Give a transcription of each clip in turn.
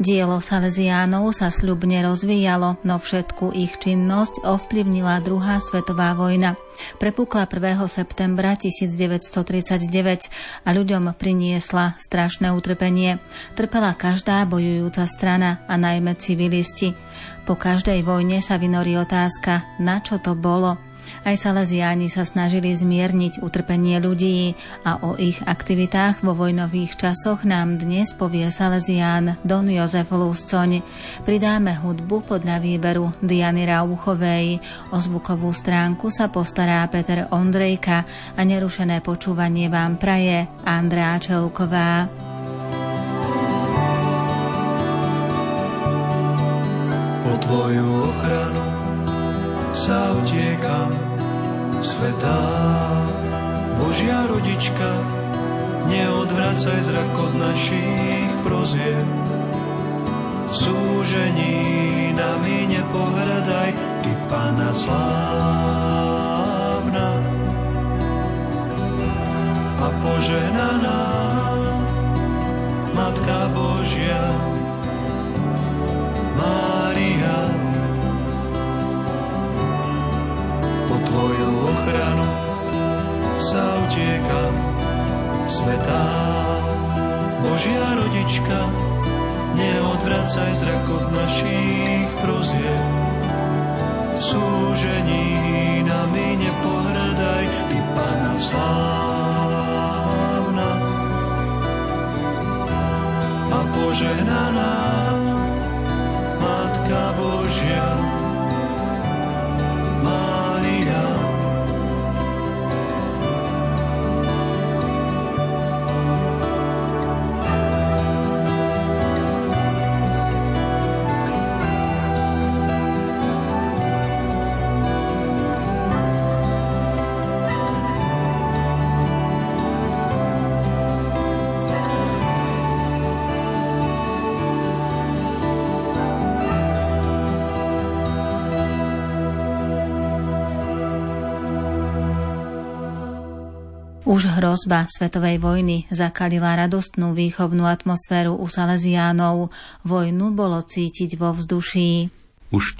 Dielo Salesiánov sa sľubne rozvíjalo, no všetku ich činnosť ovplyvnila druhá svetová vojna. Prepukla 1. septembra 1939 a ľuďom priniesla strašné utrpenie. Trpela každá bojujúca strana a najmä civilisti. Po každej vojne sa vynorí otázka, na čo to bolo. Aj Salesiáni sa snažili zmierniť utrpenie ľudí a o ich aktivitách vo vojnových časoch nám dnes povie Salesián Don Jozef Luscoň. Pridáme hudbu podľa výberu Diany Rauchovej. O zvukovú stránku sa postará Peter Ondrejka a nerušené počúvanie vám praje Andrea Čelková. Po tvoju ochranu sa utiekam, svätá Božia rodička, neodvracaj zrak od našich prozieb. V súžení nami nepohrdaj, ty Panna slávna a požehnaná Matka Božia, Mária. Po tvoju ochranu sa utiekam, svätá Božia rodička, neodvracaj zrak od našich prozieb. V súžení nami nepohrdaj, ty Panna slávna a požehnaná Matka Božia, Mária. Už hrozba svetovej vojny zakalila radostnú výchovnú atmosféru u Salesiánov. Vojnu bolo cítiť vo vzduší. Už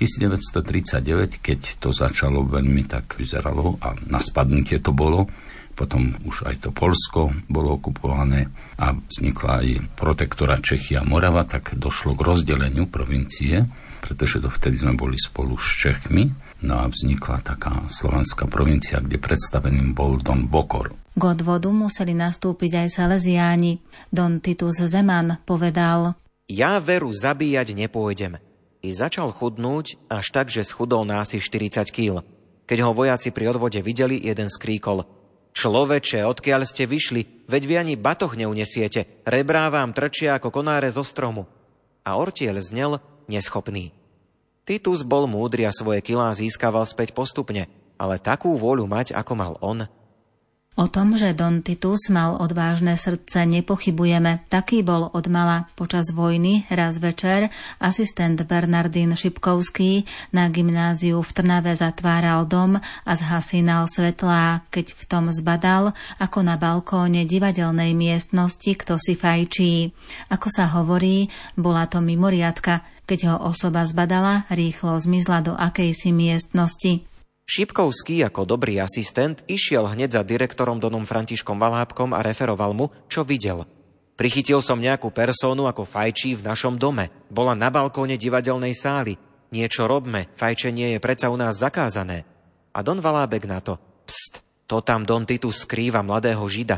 1939, keď to začalo, veľmi tak vyzeralo a na spadnutie to bolo. Potom už aj to Poľsko bolo okupované a vznikla aj protektora Čechy a Morava, tak došlo k rozdeleniu provincie, pretože to vtedy sme boli spolu s Čechmi. No a vznikla taká slovenská provincia, kde predstaveným bol Don Bokor. K odvodu museli nastúpiť aj Salesiáni. Don Titus Zeman povedal: Ja veru zabíjať nepôjdem. I začal chudnúť až tak, že schudol na asi 40 kýl. Keď ho vojaci pri odvode videli, jeden skríkol: Človeče, odkiaľ ste vyšli? Veď vy ani batoh neunesiete. Rebrá vám trčia ako konáre zo stromu. A ortiel znel neschopný. Titus bol múdry a svoje kilá získaval späť postupne, ale takú vôľu mať, ako mal on. O tom, že Don Titus mal odvážne srdce, nepochybujeme. Taký bol odmala. Počas vojny raz večer asistent Bernardín Šipkovský na gymnáziu v Trnave zatváral dom a zhasínal svetlá, keď v tom zbadal, ako na balkóne divadelnej miestnosti kto si fajčí. Ako sa hovorí, bola to mimoriadka. Keď ho osoba zbadala, rýchlo zmizla do akejsi miestnosti. Šipkovský ako dobrý asistent išiel hneď za direktorom Donom Františkom Valábkom a referoval mu, čo videl. Prichytil som nejakú persónu, ako fajčí v našom dome. Bola na balkóne divadelnej sály. Niečo robme, fajčenie je predsa u nás zakázané. A Don Valábek na to: Pst, to tam Don Titus skrýva mladého Žida.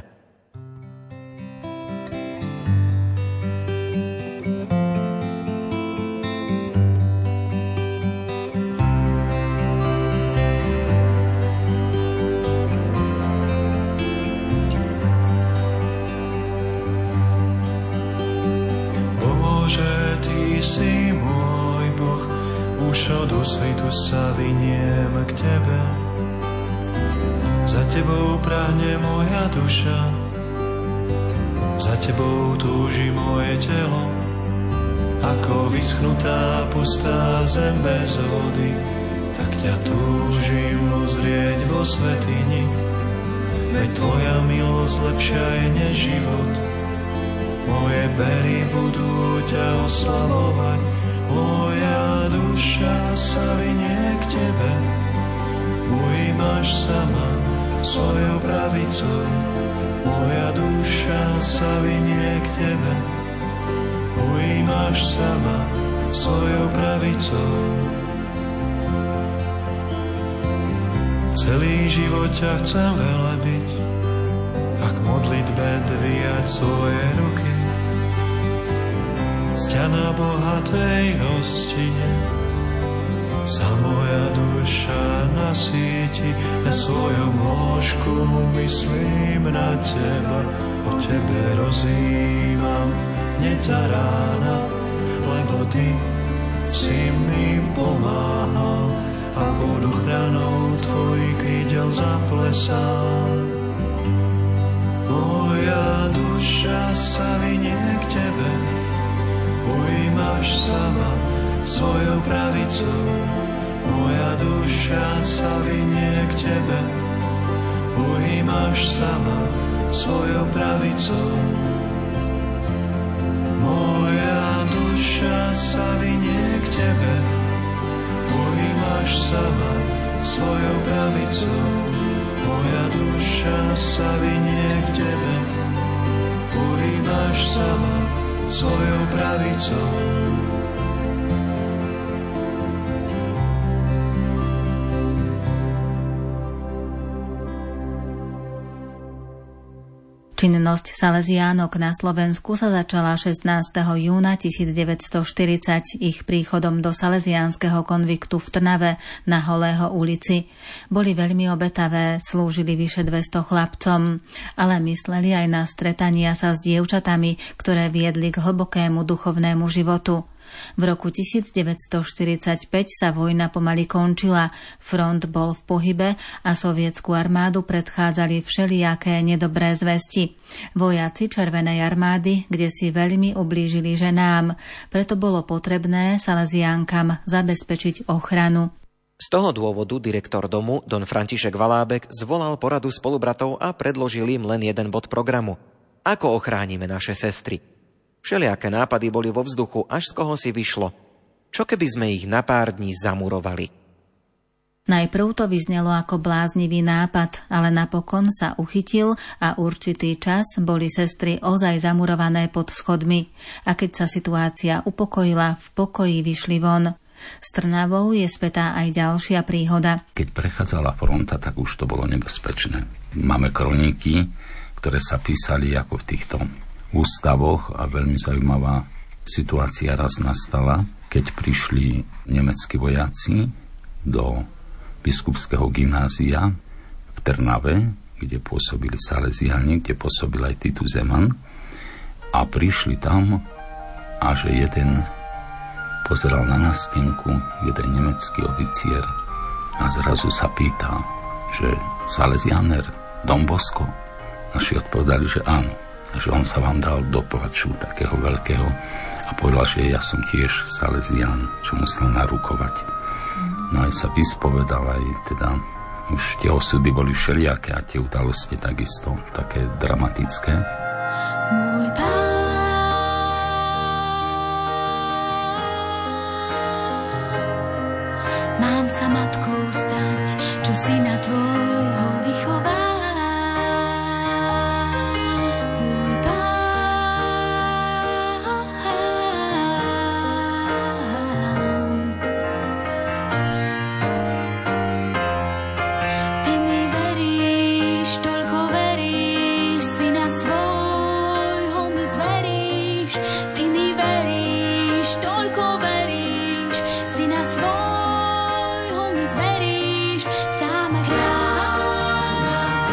Si môj Boh, už od osvitu sa vyniem k Tebe. Za Tebou prahne moja duša, za Tebou túži moje telo. Ako vyschnutá pustá zem bez vody, tak ťa túžim uzrieť vo svätyni. Veď Tvoja milosť lepšia je než život. moje pery budú ťa oslavovať. Moja duša sa vynie k tebe, ujímaš sama svojou pravicou. Moja duša sa vynie k tebe, ujímaš sama svojou pravicou. Celý život ťa chcem velebiť a k modlitbe dvíjať svoje ruky. Z ťa na bohatej hostine sa moja duša nasíti, na svojom lôžku myslím na teba, o tebe rozjímam hneď za rána, lebo ty si mi pomáhal a pod ochranou tvojich krídel zaplesal. Moja duša sa vynie k tebe, ujímaš sama svojou pravicou. Moja duša sa vynie k tebe, ujímaš sama svojou pravicou. Moja duša sa vynie k tebe, ujímaš sama svojou pravicou. Moja duša sa vynie k tebe, ujímaš sama svojou pravicou. Činnosť Salesiánok na Slovensku sa začala 16. júna 1940 ich príchodom do salesiánskeho konviktu v Trnave na Holého ulici. Boli veľmi obetavé, slúžili vyše 200 chlapcom, ale mysleli aj na stretania sa s dievčatami, ktoré viedli k hlbokému duchovnému životu. V roku 1945 sa vojna pomaly končila, front bol v pohybe a sovietsku armádu predchádzali všelijaké nedobré zvesti. Vojaci Červenej armády kde si veľmi ublížili ženám, preto bolo potrebné salesiánkam zabezpečiť ochranu. Z toho dôvodu direktor domu, don František Valábek, zvolal poradu spolubratov a predložil im len jeden bod programu. Ako ochránime naše sestry? Všelijaké nápady boli vo vzduchu, až z koho si vyšlo. Čo keby sme ich na pár dní zamurovali? Najprv to vyznelo ako bláznivý nápad, ale napokon sa uchytil a určitý čas boli sestry ozaj zamurované pod schodmi. A keď sa situácia upokojila, v pokoji vyšli von. S Trnavou je spätá aj ďalšia príhoda. Keď prechádzala fronta, tak už to bolo nebezpečné. Máme kroniky, ktoré sa písali ako v týchto ústavoch a veľmi zaujímavá situácia raz nastala, keď prišli nemeckí vojaci do biskupského gymnázia v Trnave, kde pôsobili salesiáni, kde pôsobil aj Titus Zeman, a prišli tam a že jeden pozeral na nástenku, jeden nemecký oficier, a zrazu sa pýta, že salesianer Don Bosco. Naši odpovedali, že áno. A že on sa vám dal do plaču takého veľkého a povedal, že ja som tiež salesián, čo musel narukovať. No aj sa vyspovedal, aj teda už tie osudy boli všelijaké a tie udalosti takisto také dramatické. Môj pán, mám sa matkou stať, čo syna tvojho vychová. Sám chrán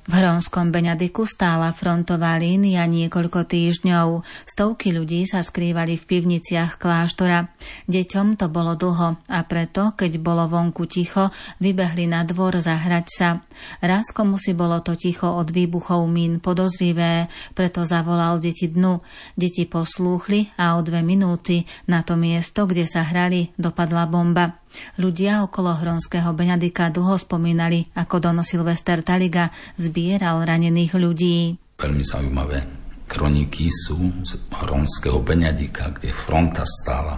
V Hronskom Beňadiku stála frontová línia niekoľko týždňov. Stovky ľudí sa skrývali v pivniciach kláštora. Deťom to bolo dlho a preto, keď bolo vonku ticho, vybehli na dvor zahrať sa. Raz komu si bolo to ticho od výbuchov mín podozrivé, preto zavolal deti dnu. Deti poslúchli a o 2 minúty na to miesto, kde sa hrali, dopadla bomba. Ľudia okolo Hronského Beňadika dlho spomínali, ako don Silvester Taliga zbieral ranených ľudí. Veľmi zaujímavé kroniky sú z Hronského Beňadika, kde fronta stála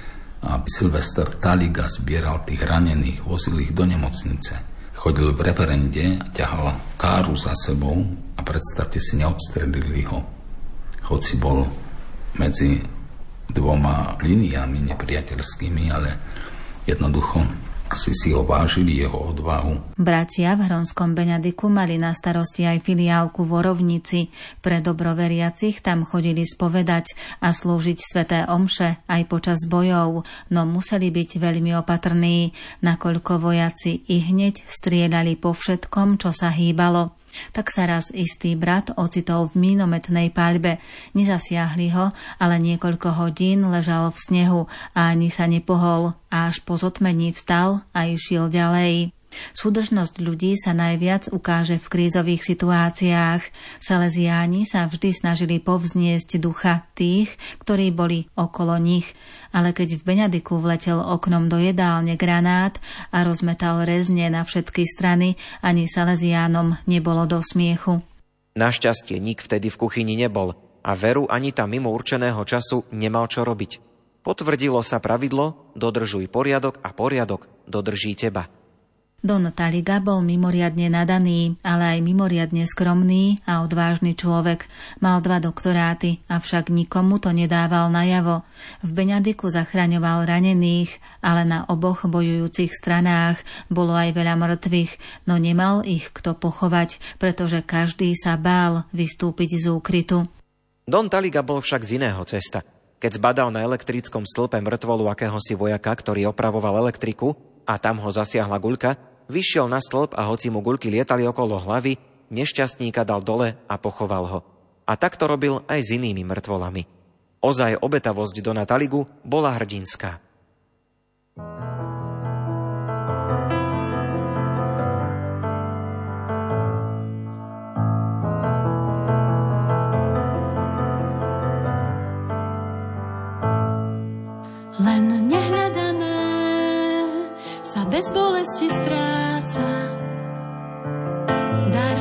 a Silvester Taliga zbieral tých ranených, vozil ich do nemocnice. Chodil v referende a ťahal káru za sebou a predstavte si, neodstrelili ho. Hoci bol medzi 2 líniami nepriateľskými, ale jednoducho si ho vážili, jeho odvahu. Bratia v Hronskom Beňadiku mali na starosti aj filiálku v Orovnici. Pre dobroveriacich tam chodili spovedať a slúžiť sväté omše aj počas bojov, no museli byť veľmi opatrní, nakoľko vojaci i hneď strieľali po všetkom, čo sa hýbalo. Tak sa raz istý brat ocitol v mínometnej paľbe. Nezasiahli ho, ale niekoľko hodín ležal v snehu a ani sa nepohol, a až po zotmení vstal a išiel ďalej. Súdržnosť ľudí sa najviac ukáže v krízových situáciách. Salesiáni sa vždy snažili povzniesť ducha tých, ktorí boli okolo nich. Ale keď v Beňadiku vletel oknom do jedálne granát a rozmetal rezne na všetky strany, ani salesiánom nebolo do smiechu. Našťastie nik vtedy v kuchyni nebol a Veru ani tam mimo určeného času nemal čo robiť. Potvrdilo sa pravidlo: dodržuj poriadok a poriadok dodrží teba. Don Taliga bol mimoriadne nadaný, ale aj mimoriadne skromný a odvážny človek. Mal 2 doktoráty, avšak nikomu to nedával najavo. V Beňadiku zachraňoval ranených, ale na oboch bojujúcich stranách bolo aj veľa mŕtvych, no nemal ich kto pochovať, pretože každý sa bál vystúpiť z úkrytu. Don Taliga bol však z iného cesta. Keď zbadal na elektrickom stĺpe mŕtvolu akéhosi vojaka, ktorý opravoval elektriku, a tam ho zasiahla guľka, vyšiel na stĺp a hoci mu guľky lietali okolo hlavy, nešťastníka dal dole a pochoval ho. A tak to robil aj s inými mŕtvolami. Ozaj obetavosť Dona Taligu bola hrdinská. Len nehľadané sa bez bolesti stráca. Dar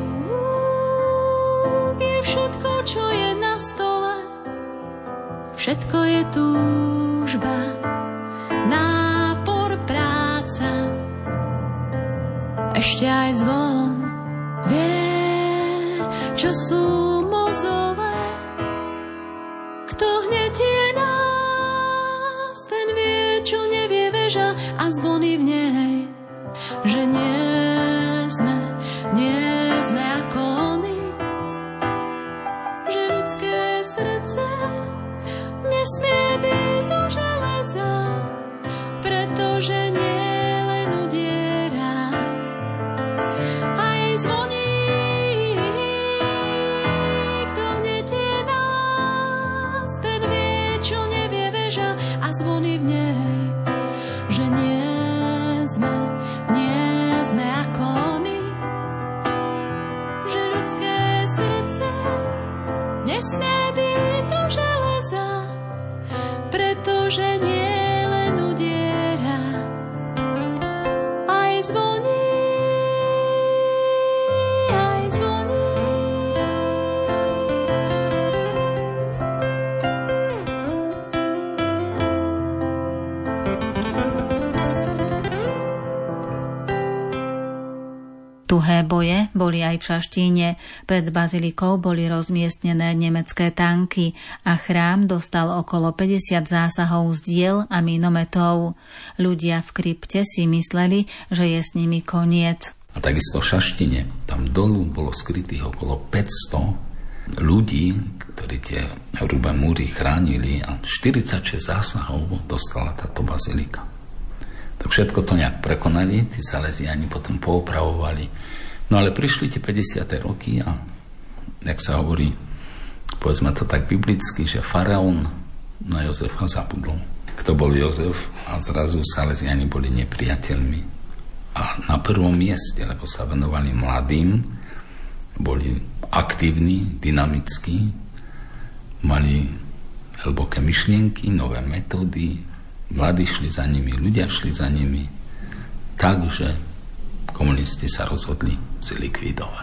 rúk je všetko, čo je na stole. Všetko je túžba, nápor, práca. Ešte aj zvon vie, čo sú mozové. Kto hnetie nás, ten vie, čo nevie veža a zvony v nej, že nie sme ako oni, že ľudské srdce nesmie byť do železa, pretože nie len udiera, aj zvoní. Kto hnetie nás, ten vie, čo nevie veža a zvony v nej, že nie sme ako oni, že ľudské srdce nesmie byť zo železa, pretože nie len udiera, aj zvoní, aj zvoní. Tuhé boje boli aj v Šaštíne. Pred bazilikou boli rozmiestnené nemecké tanky a chrám dostal okolo 50 zásahov z diel a minometov. Ľudia v krypte si mysleli, že je s nimi koniec. A takisto v Šaštine, tam dolu bolo skrytých okolo 500 ľudí, ktorí tie hrubé múry chránili, a 46 zásahov dostala táto bazilika. Tak všetko to nejak prekonali, tí salesiáni potom poopravovali No ale prišli tie 50. roky a jak sa hovorí, povedzme to tak biblicky, že faraón na Jozefa zabudol. Kto bol Jozef a zrazu Salesiáni boli nepriateľmi. A na prvom mieste, lebo sa venovali mladým, boli aktívni, dynamickí, mali hlboké myšlienky, nové metódy, mladí šli za nimi, ľudia šli za nimi. Takže komunisti sa rozhodli zlikvidovať.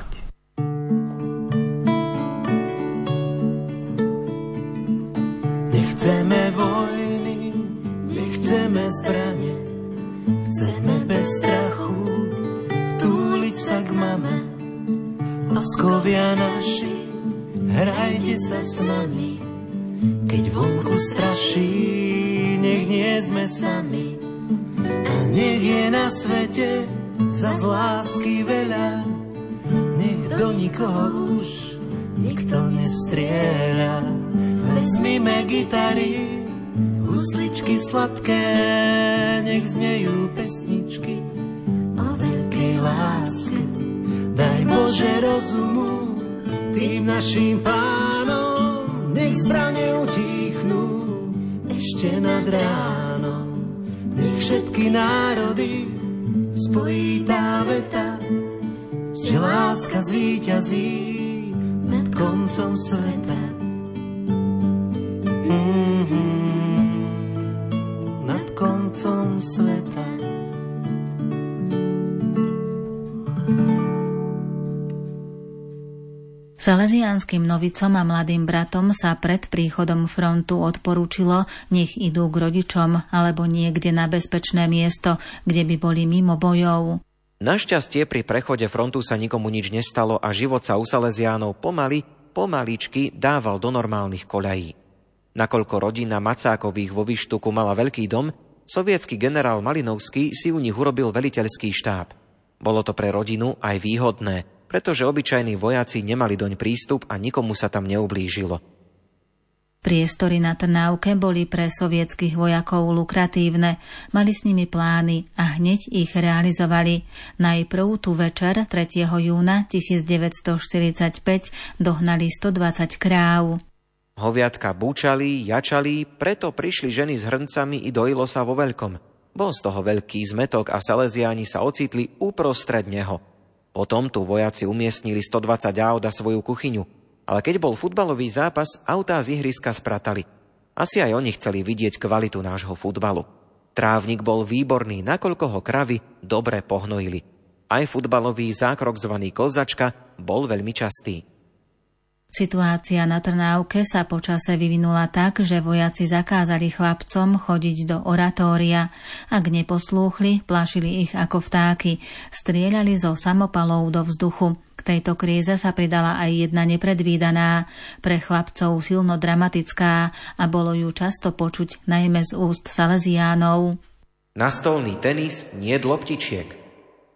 Nechceme vojny, nechceme zbrane, chceme bez strachu túliť sa k mame. Láskovia naši, hrajte sa s nami, keď vonku straší, nech nie sme sami. A nech je na svete zas lásky veľa, nech do nikoho už nikto nestrieľa. Vezmime gitary, husličky sladké, nech znejú pesničky o veľkej láske. Daj Bože rozumu tým našim pánom, nech zbrane utíchnú ešte nad ránom. Nech všetky národy spojí tá veta, že láska zvíťazí nad koncom sveta. Nad koncom sveta. Salesiánskym novicom a mladým bratom sa pred príchodom frontu odporúčilo, nech idú k rodičom alebo niekde na bezpečné miesto, kde by boli mimo bojov. Našťastie pri prechode frontu sa nikomu nič nestalo a život sa u Salesiánov pomaličky dával do normálnych koľají. Nakoľko rodina Macákových vo Vyštuku mala veľký dom, sovietský generál Malinovský si u nich urobil veliteľský štáb. Bolo to pre rodinu aj výhodné, pretože obyčajní vojaci nemali doň prístup a nikomu sa tam neublížilo. Priestory na Trnávke boli pre sovietskych vojakov lukratívne, mali s nimi plány a hneď ich realizovali. Najprv tu večer 3. júna 1945 dohnali 120 kráv. Hoviatka búčali, jačali, preto prišli ženy s hrncami i dojilo sa vo veľkom. Bol z toho veľký zmetok a Salesiáni sa ocitli uprostred neho. Potom tu vojaci umiestnili 120 aut a svoju kuchyňu, ale keď bol futbalový zápas, autá z ihriska spratali. Asi aj oni chceli vidieť kvalitu nášho futbalu. Trávnik bol výborný, nakoľko ho kravy dobre pohnojili. Aj futbalový zákrok zvaný Klzačka bol veľmi častý. Situácia na Trnávke sa počase vyvinula tak, že vojaci zakázali chlapcom chodiť do oratória. Ak neposlúchli, plašili ich ako vtáky. Strieľali zo samopalov do vzduchu. K tejto kríze sa pridala aj jedna nepredvídaná, pre chlapcov silno dramatická a bolo ju často počuť najmä z úst Salesiánov. Nastolný tenis niet loptičiek.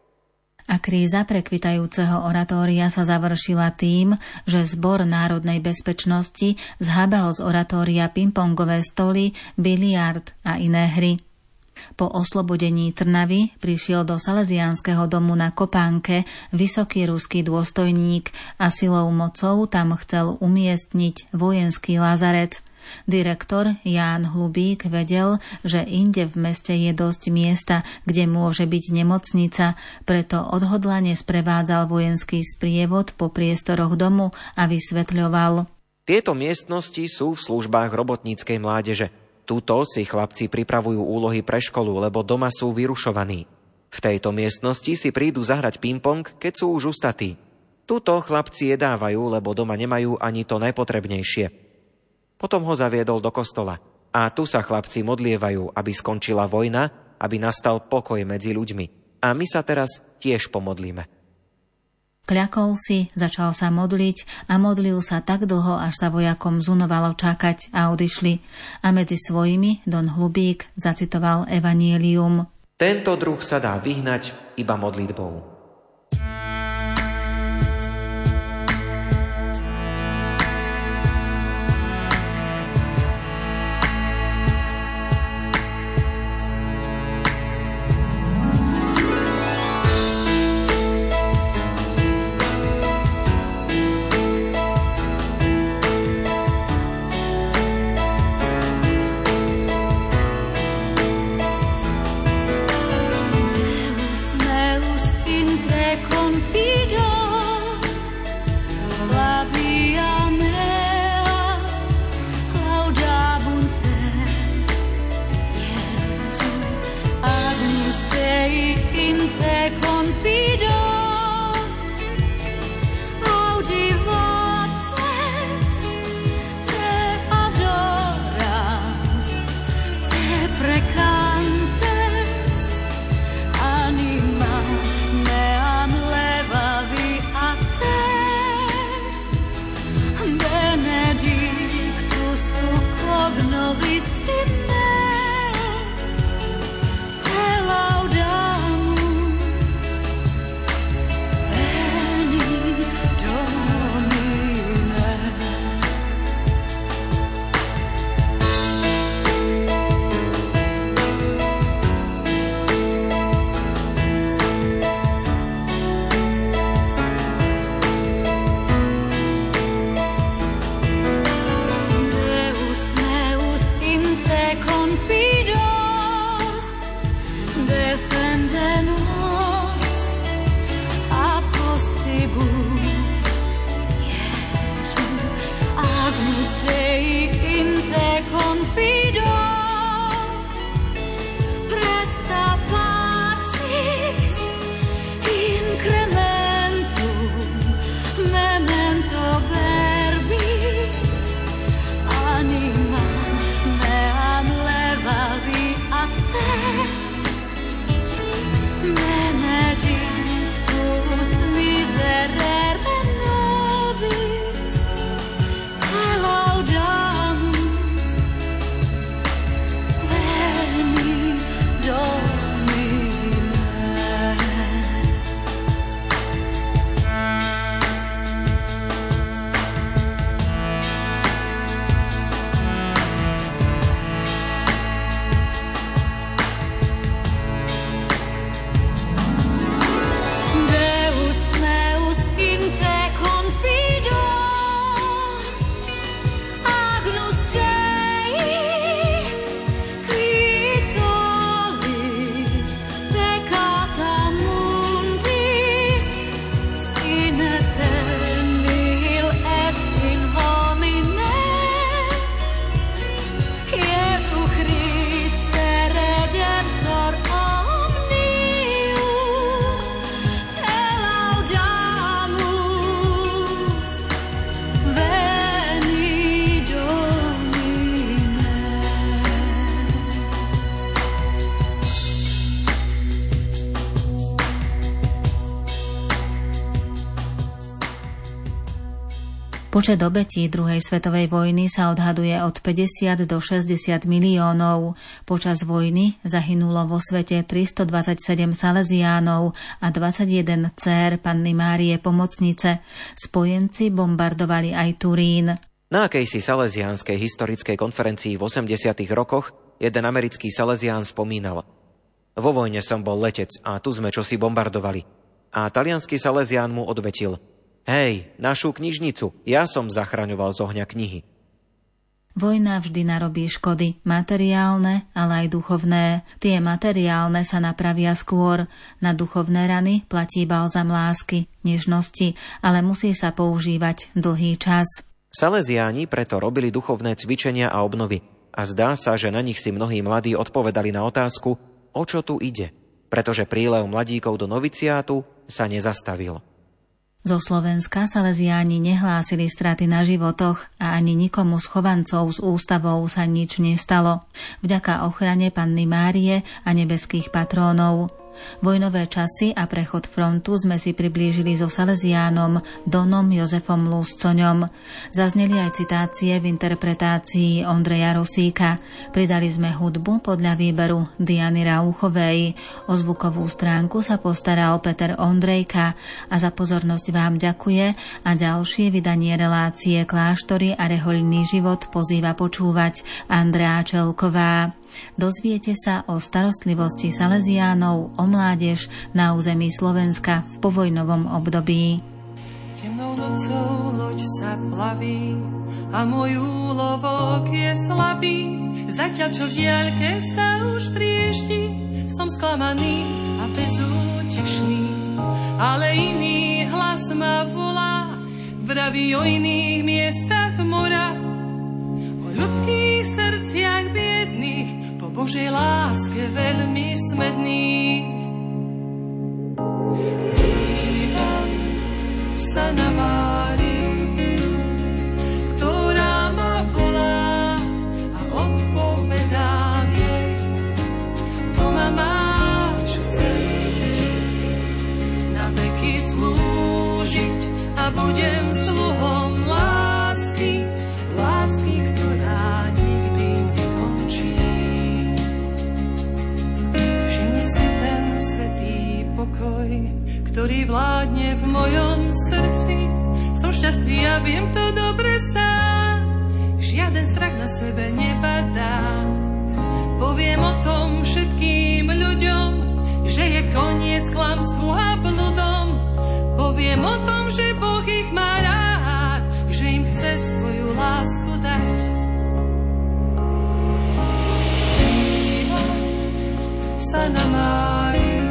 A kríza prekvitajúceho oratória sa završila tým, že Zbor národnej bezpečnosti zhábal z oratória pingpongové stoly, biliard a iné hry. Po oslobodení Trnavy prišiel do Salesiánskeho domu na Kopánke vysoký ruský dôstojník a silou mocou tam chcel umiestniť vojenský lazarec. Direktor Ján Hlubík vedel, že inde v meste je dosť miesta, kde môže byť nemocnica, preto odhodlane sprevádzal vojenský sprievod po priestoroch domu a vysvetľoval. Tieto miestnosti sú v službách robotníckej mládeže. Tuto si chlapci pripravujú úlohy pre školu, lebo doma sú vyrušovaní. V tejto miestnosti si prídu zahrať ping-pong, keď sú už ustatí. Tuto chlapci jedávajú, lebo doma nemajú ani to najpotrebnejšie. Potom ho zaviedol do kostola. A tu sa chlapci modlievajú, aby skončila vojna, aby nastal pokoj medzi ľuďmi. A my sa teraz tiež pomodlíme. Kľakol si, začal sa modliť a modlil sa tak dlho, až sa vojakom zunovalo čakať a odišli. A medzi svojimi Don Hlubík zacitoval Evanielium. Tento druh sa dá vyhnať iba modlitbou. Počet obetí druhej svetovej vojny sa odhaduje od 50 do 60 miliónov. Počas vojny zahynulo vo svete 327 Salesiánov a 21 dcér Panny Márie Pomocnice. Spojenci bombardovali aj Turín. Na akejsi salesiánskej historickej konferencii v 80. rokoch jeden americký salesián spomínal: vo vojne som bol letec a tu sme čosi bombardovali. A taliansky salesián mu odvetil: hej, našu knižnicu, ja som zachraňoval z ohňa knihy. Vojna vždy narobí škody, materiálne, ale aj duchovné. Tie materiálne sa napravia skôr. Na duchovné rany platí balzam lásky, nežnosti, ale musí sa používať dlhý čas. Salesiáni preto robili duchovné cvičenia a obnovy. A zdá sa, že na nich si mnohí mladí odpovedali na otázku, o čo tu ide, pretože prílev mladíkov do noviciátu sa nezastavil. Zo Slovenska salesiáni nehlásili straty na životoch a ani nikomu z chovancov s ústavou sa nič nestalo. Vďaka ochrane Panny Márie a nebeských patrónov. Vojnové časy a prechod frontu sme si priblížili so salesiánom Donom Jozefom Lúscoňom. Zazneli aj citácie v interpretácii Ondreja Rosíka. Pridali sme hudbu podľa výberu Diany Rauchovej. O zvukovú stránku sa postaral Peter Ondrejka a za pozornosť vám ďakuje a ďalšie vydanie relácie Kláštory a rehoľný život pozýva počúvať Andrea Čelková. Dozviete sa o starostlivosti salesiánov o mládež na území Slovenska v povojnovom období. Temnou nocou loď sa plaví a môj úlovok je slabý. Zatiaľ, čo v diaľke sa už priešti, som sklamaný a bezútešný. Ale iný hlas ma volá, vraví o iných miestach mora, o ľudských srdciach biedných, po Božej láske veľmi smedných. Dívam sa na Máriu, ktorá ma volá a odpovedám jej. Tu ma máš, chcem ti na veky slúžiť a budem sluhom lásky, lásky, ktorá nikdy nekončí. Všimni si ten svätý pokoj, ktorý vládne v mojom srdci. Som šťastný a viem to dobre sám, žiaden strach na sebe nepadá. Poviem o tom všetkým ľuďom, že je koniec klamstvu a bludom. Poviem o tom, že Boh ich má rád, že im chce svoju lásku dať. Dívam sa na Máriu,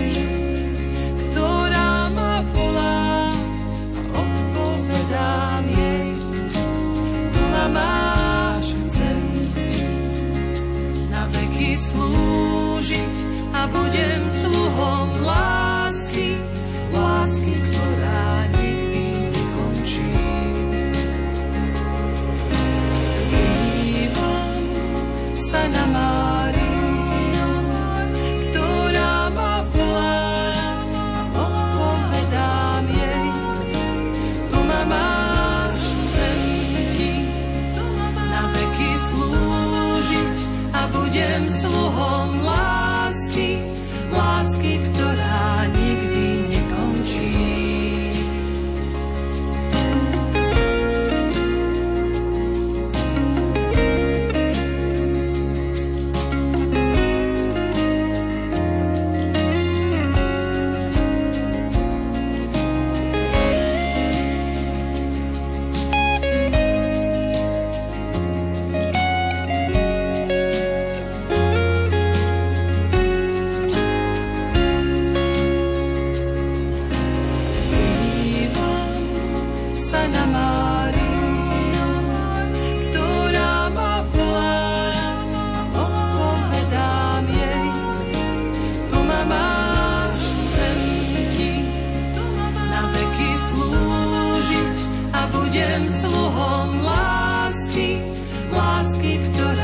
ktorá ma volá a odpovedám jej. Tu ma máš, chcem ti na veky slúžiť a budem sluhom lásky, lásky, ktorá nikdy nekončí. Dívam sa na Máriu, ktorá ma volá a odpovedám jej. Tu ma máš, chcem ti na veky slúžiť a budem sluhom lásky, lásky, ktorá nikdy nekončí. Budem sluhom lásky, lásky, ktorá